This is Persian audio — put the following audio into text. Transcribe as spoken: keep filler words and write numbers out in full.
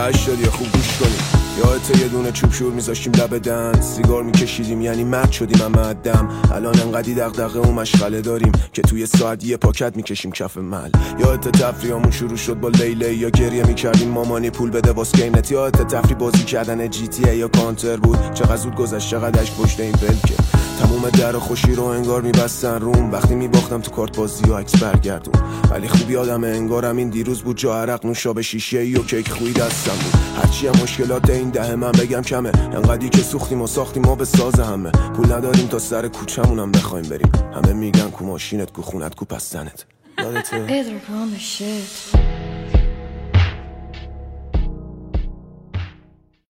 هشت دادی خوب گوش کنی. یادت یه دونه چوب شور میذاشتیم لب دهن، سیگار میکشیدیم یعنی مرد شدیم اما عدم. الان انقدی دغدغه و مشغله داریم که توی ساعت یه پاکت میکشیم کف مل. یادت تفریحامون شروع شد با لیلی یا گریه میکردیم مامانی پول بده واس گیم نت. یادت تفریح بازی کردن جی تی ای یا کانتر بود، چقدر زود گذشت چقدر عشق پشت این بلکه. تموم در و خوشی رو انگار میبستن روم، وقتی میباختم تو کارت بازی و عکس برگردون. ولی خوب یادمه انگارم این دیروز بود، جا عرق نوشابه شیشه ای و کیک خوی دستم بود. هرچی هم مشکلات این دهه من بگم کمه، انقدی که سوختیم و ساختیم ما به ساز همه. پول نداریم تا سر کوچمونم بخوایم بریم، همه میگن کو ماشینت کو خونت کو پستنت. یادته؟ Hey, they're on the shit.